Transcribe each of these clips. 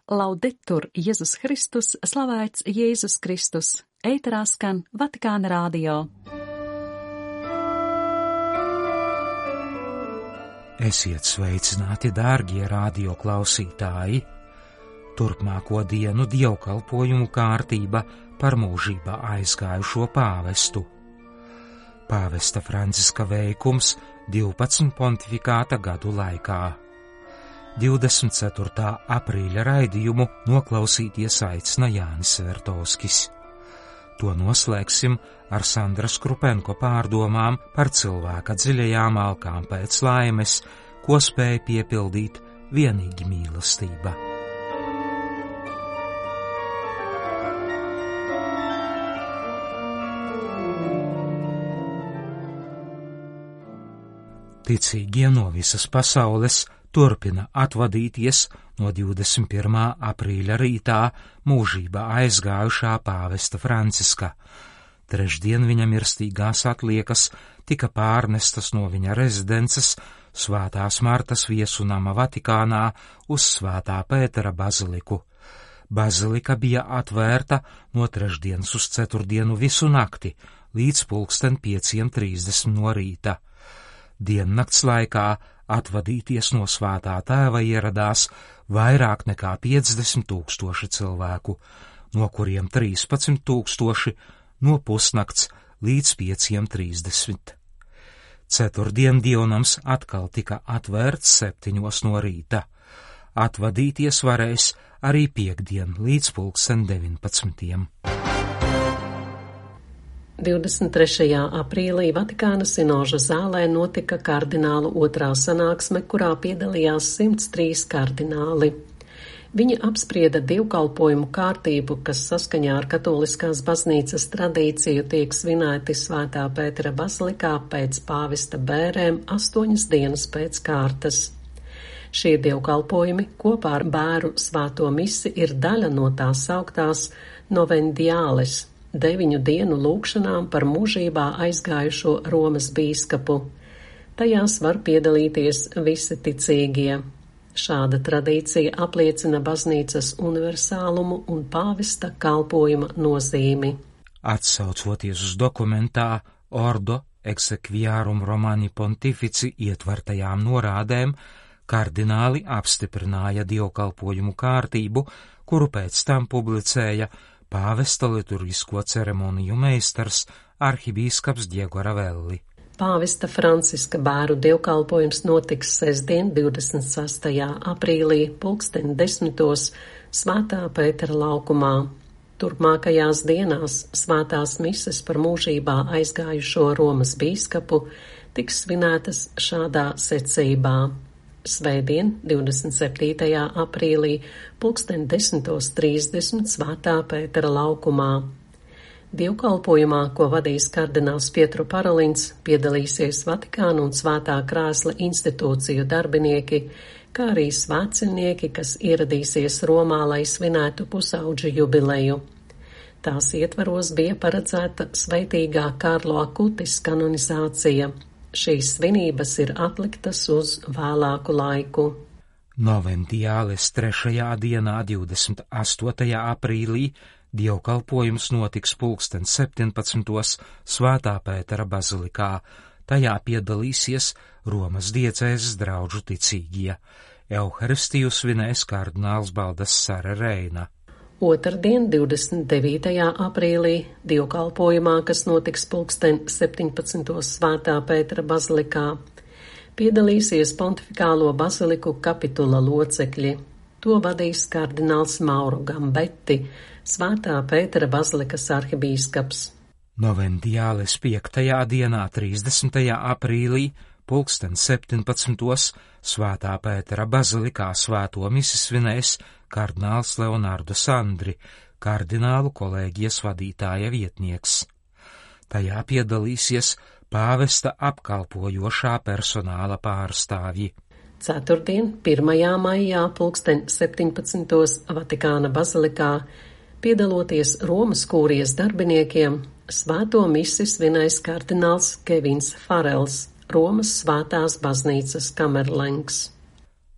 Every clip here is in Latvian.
Laudetur Jēzus Kristus, slavēts Jēzus Kristus, ēterā skan Vatikāna radio. Esiet sveicināti, dārgie radio klausītāji! Turpmāko dienu dievkalpojumu kārtība par mūžībā aizgājušo pāvestu. Pāvesta Franciska veikums 12 pontifikāta gadu laikā. 24. aprīļa raidījumu noklausīties aicina Jānis Vertovskis. To noslēgsim ar Sandras Krupenko pārdomām par cilvēka dziļajām alkām pēc laimes, ko spēja piepildīt vienīgi mīlestība. Ticīgie no visas pasaules turpina atvadīties no 21. aprīļa rītā mūžībā aizgājušā pāvesta Franciska. Trešdien viņa mirstīgās atliekas tika pārnestas no viņa rezidences Svētās Martas viesunama Vatikānā uz Svētā Pētera baziliku. Bazilika bija atvērta no trešdienas uz ceturtdienu visu nakti līdz 5:30 no rīta. Diennakts laikā atvadīties no Svētā Tēva ieradās vairāk nekā 50,000 cilvēku, no kuriem 13,000 no pusnakts līdz 5:30. Ceturtdien dievnams atkal tika atvērts 7 no rīta. Atvadīties varēs arī piektdien līdz 19. 23. aprīlī Vatikāna sinoža zālē notika kardinālu otrā sanāksme, kurā piedalījās 103 kardināli. Viņi apsprieda dievkalpojumu kārtību, kas saskaņā ar katoliskās baznīcas tradīciju tiek svinēti Svētā Pētera bazilikā pēc pāvesta bērēm 8 dienas pēc kārtas. Šie dievkalpojumi kopā ar bēru svēto misi ir daļa no tās sauktās Novendiāles 9 dienu lūgšanām par mūžībā aizgājušo Romas bīskapu. Tajās var piedalīties visi ticīgie. Šāda tradīcija apliecina baznīcas universālumu un pāvesta kalpojuma nozīmi. Atsaucoties uz dokumentā Ordo Exequiarum Romani Pontifici ietvertajām norādēm, kardināli apstiprināja dievkalpojumu kārtību, kuru pēc tam publicēja pāvesta liturgisko ceremoniju meistars arhibīskaps Diego Ravelli. Pāvesta Franciska bēru dievkalpojums notiks sestdien 26. aprīlī 10:00 Svētā Pētera laukumā. Turpmākajās dienās svētās mises par mūžībā aizgājušo Romas bīskapu tiks svinētas šādā secībā. Svētdien, 27. aprīlī, 10:30 Svētā Pētera laukumā. Dievkalpojumā, ko vadīs kardināls Pietro Parolins, piedalīsies Vatikāna un Svētā krēsla institūciju darbinieki, kā arī svētceļnieki, kas ieradīsies Romā, lai svinētu pusaudžu jubileju. Tās ietvaros bija paredzēta sveitīgā Karlo Akutis kanonizācija. Šīs svinības ir atliktas uz vēlāku laiku. Novendiāles 3. dienā, 28. aprīlī, dievkalpojums notiks 17:00 Svētā Pētera bazilikā. Tajā piedalīsies Romas diecēzes draudžu ticīgie. Euharistiju svinēs kardināls Baldassare Reina. Otrdien, 29. aprīlī, dievkalpojumā, kas notiks 17:00 Svētā Pētera bazilikā, piedalīsies pontifikālo baziliku kapitula locekļi. To vadīs kardināls Mauro Gambetti, Svētā Pētera bazilikas arhibīskaps. Novendiāles 5. dienā, 30. aprīlī, 17:00 Svētā Pētera bazilikā svēto misi svinēs kardināls Leonardo Sandri, kardinālu kolēģijas vadītāja vietnieks. Tajā piedalīsies pāvesta apkalpojošā personāla pārstāvji. Ceturtdien, 1. maijā, 17:00 Vatikāna bazilikā, piedaloties Romas kūrijas darbiniekiem, svēto misi svinēs kardināls Kevins Farels, Romas svētās baznīcas kamerlengs.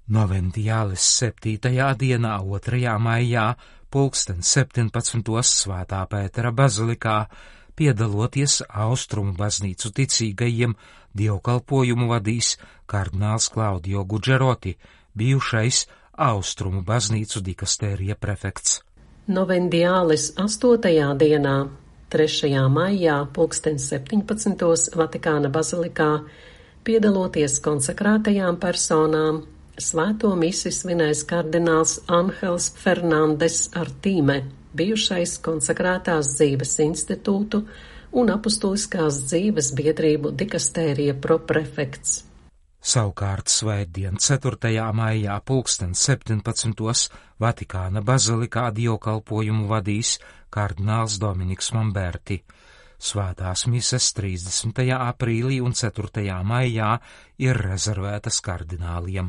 Noventiāles 7. dienā 2. maijā pulksten 17. Svētā Pētera bazilikā, piedaloties Austrumu baznīcu ticīgajiem, dievkalpojumu vadīs kardināls Klaudio Gudžeroti, bijušais Austrumu baznīcu dikastērija prefekts. Noventiāles 8. dienā 3. maijā pulksten 17. Vatikāna bazilikā, piedaloties konsekrētajām personām, svēto misi svinēs kardināls Anhels Fernandes Artīme, bijušais konsekrētās dzīves institūtu un apustuliskās dzīves biedrību dikastērija proprefekts. Savukārt svētdien 4. maijā pulksten 17. Vatikāna bazilikā dievkalpojumu vadīs kardināls Dominiks Mamberti. Svētās mises 30. aprīlī un 4. maijā ir rezervētas kardināliem.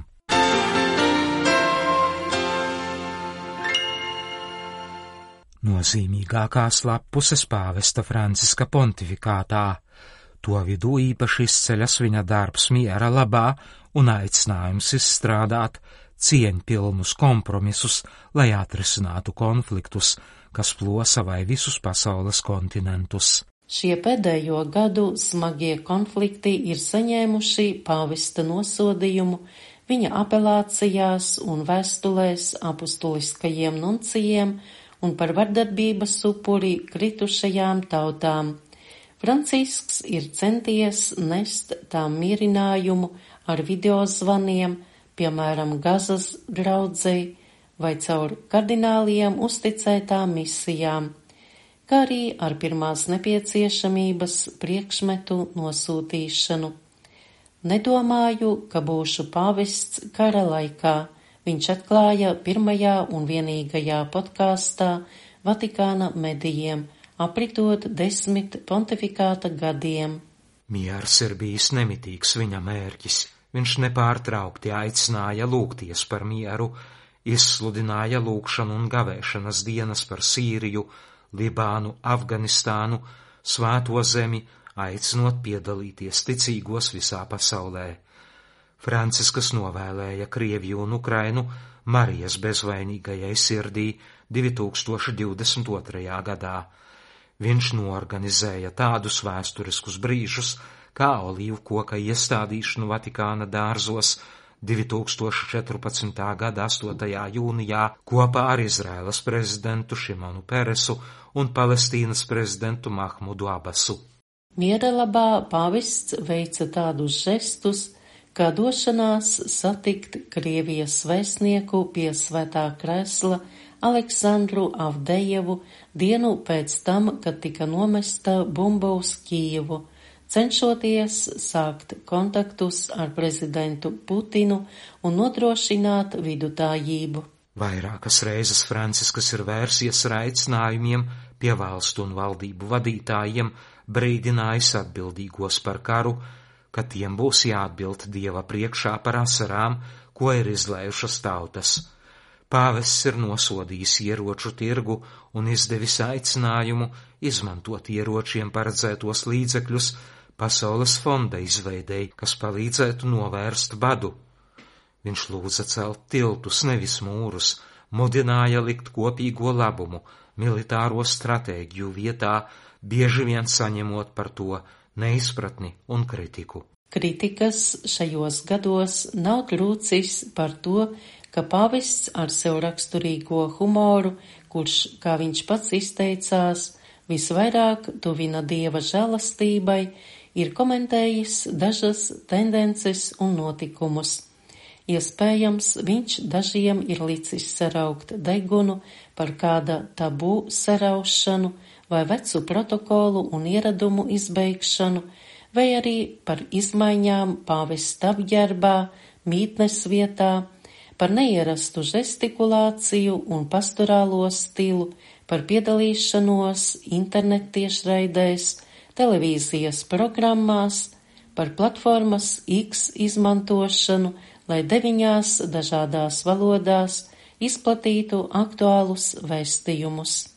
Nozīmīgākās lappuses pāvesta Franciska pontifikātā. To vidū īpaši izceļas viņa darbs miera labā un aicinājums izstrādāt cieņpilnus kompromisus, lai atrisinātu konfliktus, kas plosa vai visus pasaules kontinentus. Šie pēdējo gadu smagie konflikti ir saņēmuši pāvesta nosodījumu viņa apelācijās un vēstulēs apustuliskajiem nuncijiem un par vardarbības upuri kritušajām tautām. Francisks ir centies nest tām mierinājumu ar videozvaniem, piemēram, Gazas draudzei vai caur kardināliem uzticētām misijām, kā arī ar pirmās nepieciešamības priekšmetu nosūtīšanu. Nedomāju, ka būšu pāvests kara laikā, viņš atklāja pirmajā un vienīgajā podkāstā Vatikāna medijiem, apritot 10 pontifikāta gadiem. Miers ir bijis nemitīgs viņa mērķis. Viņš nepārtraukti aicināja lūgties par mieru, izsludināja lūgšanu un gavēšanas dienas par Sīriju, Libānu, Afganistānu, Svēto zemi, aicinot piedalīties ticīgos visā pasaulē. Franciskas novēlēja Krieviju un Ukrainu Marijas bezvainīgajai sirdī 2022. gadā. Viņš noorganizēja tādus vēsturiskus brīžus, kā olīvu koka iestādīšanu Vatikāna dārzos 2014. gada 8. jūnijā kopā ar Izraēlas prezidentu Šimonu Peresu un Palestīnas prezidentu Mahmudu Abasu. Miera labā pāvests veica tādus žestus, kā došanās satikt Krievijas vēstnieku pie Svētā krēsla Aleksandru Avdejevu dienu pēc tam, kad tika nomesta bumba uz Kijevu, cenšoties sākt kontaktus ar prezidentu Putinu un nodrošināt vidutājību. Vairākas reizes Franciskas ir vērsies ar aicinājumiem pie valstu un valdību vadītājiem, brīdinājis atbildīgos par karu, ka tiem būs jāatbild Dieva priekšā par asarām, ko ir izlējušas tautas. Pāvests ir nosodījis ieroču tirgu un izdevis aicinājumu izmantot ieročiem paredzētos līdzekļus Pasaules fonda izveidei, kas palīdzētu novērst badu. Viņš lūdza celt tiltus, nevis mūrus, mudināja likt kopīgo labumu, militāro stratēģiju vietā, bieži vien saņemot par to neizpratni un kritiku. Kritikas šajos gados nav trūcis par to, ka pāvests ar sev raksturīgo humoru, kurš, kā viņš pats izteicās, visvairāk tuvina Dieva žēlastībai, ir komentējis dažas tendences un notikumus. Iespējams, viņš dažiem ir licis saraukt degunu par kāda tabū saraušanu vai vecu protokolu un ieradumu izbeigšanu, vai arī par izmaiņām pāvesta apģērbā, mītnes vietā, par neierastu žestikulāciju un pastorālo stilu, par piedalīšanos internettiešraidēs, televīzijas programmās, par platformas X izmantošanu, lai 9 dažādās valodās izplatītu aktuālus vēstījumus.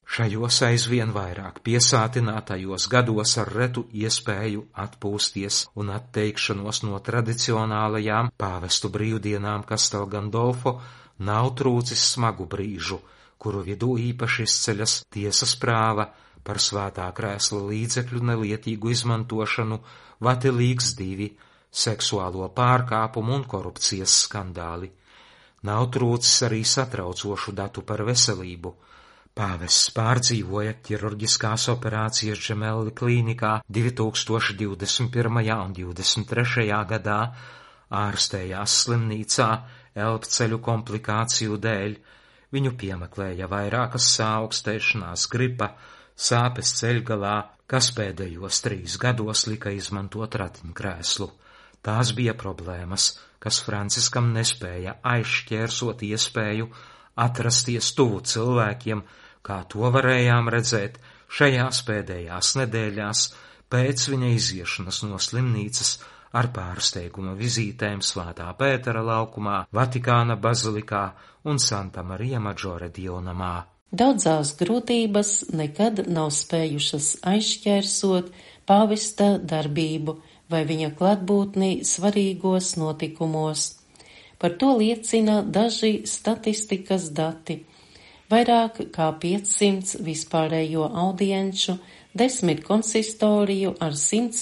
Šajos aizvien vairāk piesātinātajos gados ar retu iespēju atpūsties un atteikšanos no tradicionālajām pāvestu brīvdienām Castel Gandolfo nav trūcis smagu brīžu, kuru vidū īpaši izceļas tiesas prāva par Svētā krēsla līdzekļu nelietīgu izmantošanu, Vatilīgs 2, seksuālo pārkāpumu un korupcijas skandāli. Nav trūcis arī satraucošu datu par veselību. Pāvests pārdzīvoja ķirurģiskās operācijas Gemelli klīnikā 2021. un 2023. gadā, ārstējās slimnīcā elpceļu komplikāciju dēļ, viņu piemeklēja vairākas saaugstēšanās, gripa, sāpes ceļgalā, kas pēdējos 3 gados lika izmantot ratiņkrēslu. Tās bija problēmas, kas Franciskam nespēja aizšķērsot iespēju atrasties tuvu cilvēkiem, kā to varējām redzēt šajās pēdējās nedēļās pēc viņa iziešanas no slimnīcas ar pārsteiguma vizītēm Svētā Pētera laukumā, Vatikāna bazilikā un Santa Marija Maggiore dievnamā. Daudzās grūtības nekad nav spējušas aizšķērsot pāvesta darbību vai viņa klātbūtni svarīgos notikumos. Par to liecina daži statistikas dati. Vairāk kā 500 vispārējo audienču, 10 konsistoriju ar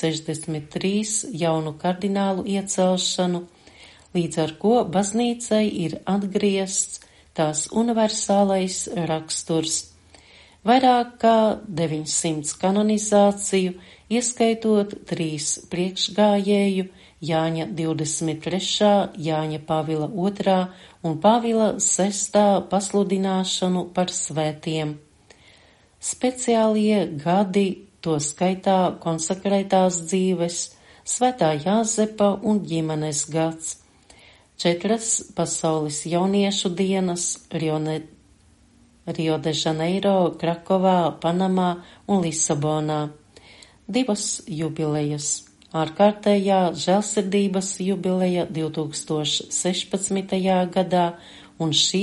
163 jaunu kardinālu iecelšanu, līdz ar ko baznīcai ir atgriezts tās universālais raksturs. Vairāk kā 900 kanonizāciju, ieskaitot 3 priekšgājēju, Jāņa 23., Jāņa Pāvila II un Pāvila VI pasludināšanu par svētiem. Speciālie gadi, to skaitā konsekrētās dzīves, Svētā Jāzepa un ģimenes gads, 4 pasaules jauniešu dienas Rio de Janeiro, Krakovā, Panamā un Lisabonā, 2 jubilejas. Ārkārtējā žēlsirdības jubileja 2016. gadā un šī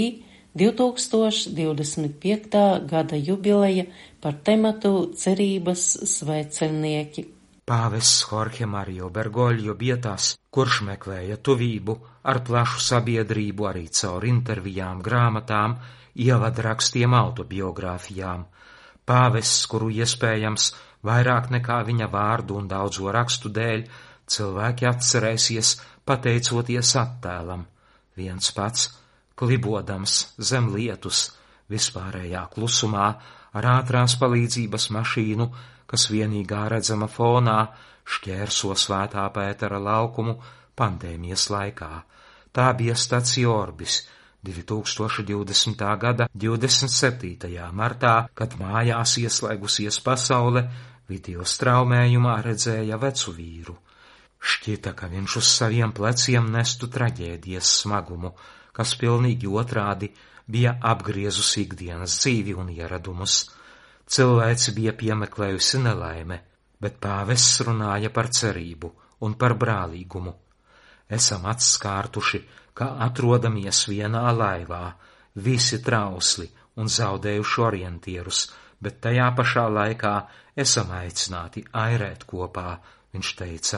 2025. gada jubileja par tematu cerības svētceļnieki. Pāvests Jorge Mario Bergoglio bija tas, kurš meklēja tuvību ar plašu sabiedrību arī caur intervijām, grāmatām, ievadrakstiem, autobiogrāfijām. Pāvests, kuru iespējams vairāk nekā viņa vārdu un daudzo rakstu dēļ cilvēki atcerēsies pateicoties attēlam, viens pats, klibodams zem lietus, vispārējā klusumā ar ātrās palīdzības mašīnu, kas vienīgā redzama fonā šķērso Svētā Pētera laukumu pandēmijas laikā. Tā bija Stacio Orbis 2020. gada 27. martā, kad mājās ieslēgusies pasaule, video straumējumā redzēja vecu vīru. Šķita, ka viņš uz saviem pleciem nestu traģēdijas smagumu, kas pilnīgi otrādi bija apgriezusi ikdienas dzīvi un ieradumus. Cilvēci bija piemeklējusi nelaime, bet pāvests runāja par cerību un par brālīgumu. Esam atskārtuši, ka atrodamies vienā laivā, visi trausli un zaudējuši orientierus, bet tajā pašā laikā esam aicināti airēt kopā, viņš teica.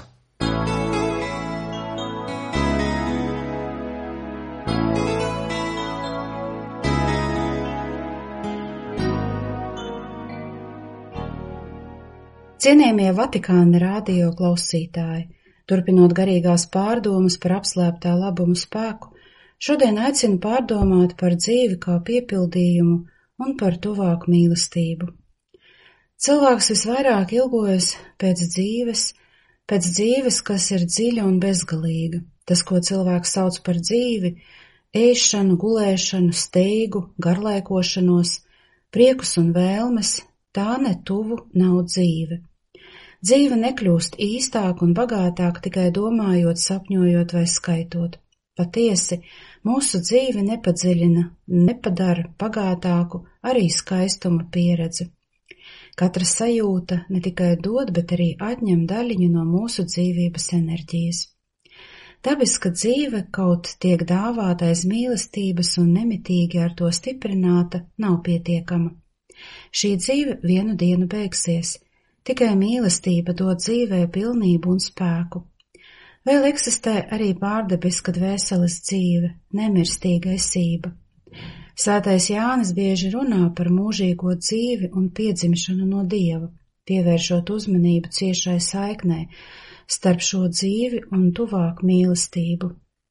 Cienījamie Vatikāna radio klausītāji, turpinot garīgās pārdomas par apslēptā labuma spēku, šodien aicinu pārdomāt par dzīvi kā piepildījumu un par tuvāku mīlestību. Cilvēks visvairāk ilgojas pēc dzīves, kas ir dziļa un bezgalīga. Tas, ko cilvēks sauc par dzīvi, ēšanu, gulēšanu, steigu, garlaikošanos, priekus un vēlmes, tā netuvu nav dzīve. Dzīve nekļūst īstāk un bagātāk tikai domājot, sapņojot vai skaitot. Patiesi, mūsu dzīvi nepadziļina, nepadara bagātāku arī skaistuma pieredzi. Katra sajūta ne tikai dod, bet arī atņem daļiņu no mūsu dzīvības enerģijas. Dabiska dzīve, kaut tiek dāvāta aiz mīlestības un nemitīgi ar to stiprināta, nav pietiekama. Šī dzīve vienu dienu beigsies, tikai mīlestība dod dzīvē pilnību un spēku. Vēl eksistē arī pārdabiska dvēseles dzīve, nemirstīga esība. Svētais Jānis bieži runā par mūžīgo dzīvi un piedzimšanu no Dieva, pievēršot uzmanību ciešai saiknē starp šo dzīvi un tuvāk mīlestību.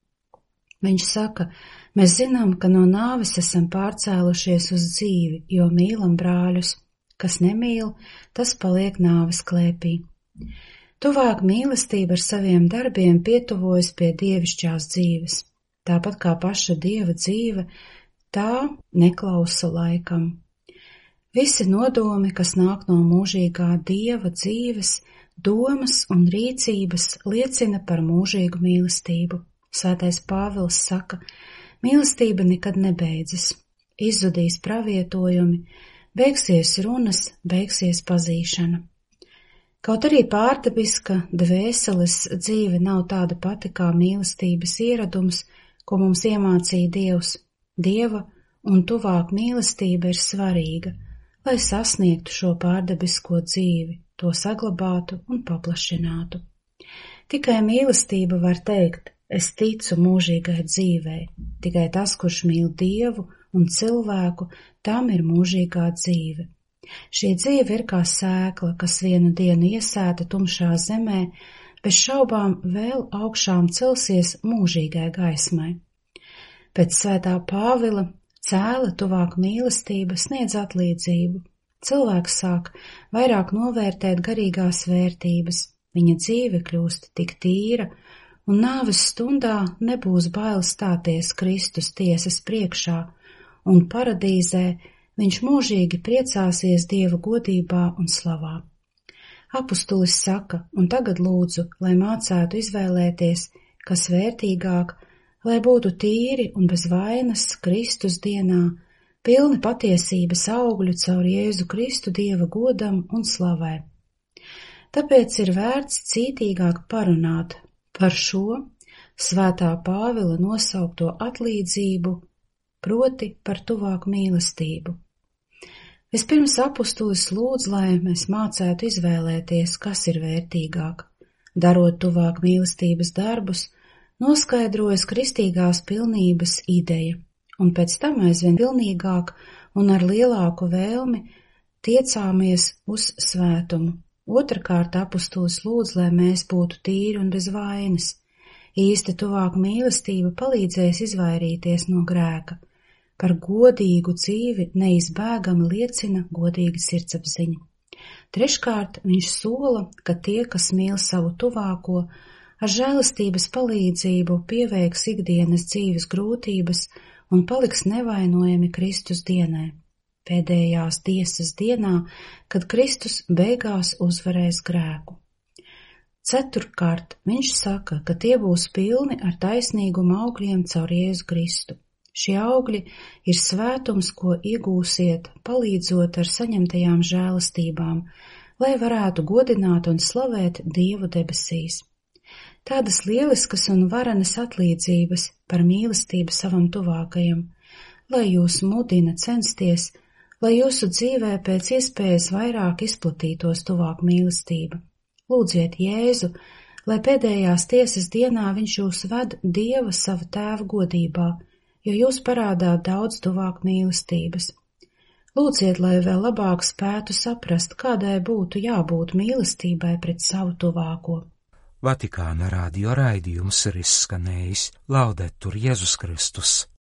Viņš saka, mēs zinām, ka no nāves esam pārcēlušies uz dzīvi, jo mīlam brāļus. Kas nemīl, tas paliek nāves klēpī. Tuvāk mīlestība ar saviem darbiem pietuvojas pie dievišķās dzīves. Tāpat kā paša Dieva dzīve, tā neklausa laikam. Visi nodomi, kas nāk no mūžīgā Dieva dzīves, domas un rīcības liecina par mūžīgu mīlestību. Svētais Pāvils saka, mīlestība nekad nebeidzas, izzudīs pravietojumi, beigsies runas, beigsies pazīšana. Kaut arī pārdabiska dvēseles dzīve nav tāda pati kā mīlestības ieradums, ko mums iemācīja Dievs. Dieva un tuvāk mīlestība ir svarīga, lai sasniegtu šo pārdabisko dzīvi, to saglabātu un paplašinātu. Tikai mīlestība var teikt, es ticu mūžīgai dzīvei, tikai tas, kurš mīl Dievu un cilvēku, tam ir mūžīgā dzīve. Šī dzīve ir kā sēkla, kas vienu dienu iesēta tumšā zemē, bez šaubām vēl augšām celsies mūžīgai gaismai. Pēc svētā Pāvila cēla tuvāk mīlestība sniedz atlīdzību. Cilvēks sāk vairāk novērtēt garīgās vērtības, viņa dzīve kļūst tik tīra, un nāves stundā nebūs bail stāties Kristus tiesas priekšā, un paradīzē viņš mūžīgi priecāsies Dieva godībā un slavā. Apustulis saka, un tagad lūdzu, lai mācētu izvēlēties, kas vērtīgāk, lai būtu tīri un bez vainas Kristus dienā, pilni patiesības augļu caur Jēzu Kristu Dieva godam un slavai. Tāpēc ir vērts cītīgāk parunāt par šo svētā Pāvila nosaukto atlīdzību, proti par tuvāku mīlestību. Vispirms apustulis lūdz, lai mēs mācētu izvēlēties, kas ir vērtīgāk. Darot tuvāk mīlestības darbus, noskaidrojas kristīgās pilnības ideja, un pēc tam aizvien pilnīgāk un ar lielāku vēlmi tiecāmies uz svētumu. Otrakārt apustulis lūdz, lai mēs būtu tīri un bez vainas. Īsta tuvāka mīlestība palīdzēs izvairīties no grēka. Par godīgu dzīvi neizbēgami liecina godīga sirdsapziņa. Treškārt viņš sola, ka tie, kas mīl savu tuvāko, ar žēlastības palīdzību pieveiks ikdienas dzīves grūtības un paliks nevainojami Kristus dienai. Pēdējās tiesas dienā, kad Kristus beigās uzvarēs grēku. Ceturtkārt, viņš saka, ka tie būs pilni ar taisnīguma augļiem caur Jēzu Kristu. Šie augļi ir svētums, ko iegūsiet, palīdzot ar saņemtajām žēlastībām, lai varētu godināt un slavēt Dievu debesīs. Tādas lieliskas un varenas atlīdzības par mīlestību savam tuvākajam, lai jūs mudina censties, lai jūsu dzīvē pēc iespējas vairāk izplatītos tuvāk mīlestība. Lūdziet Jēzu, lai pēdējās tiesas dienā viņš jūs ved Dieva sava tēva godībā, jo jūs parādāt daudz tuvāk mīlestības. Lūdziet, lai vēl labāk spētu saprast, kādai būtu jābūt mīlestībai pret savu tuvāko. Vatikāna radio raidījums ir izskanējis. Laudetur Jēzus Kristus!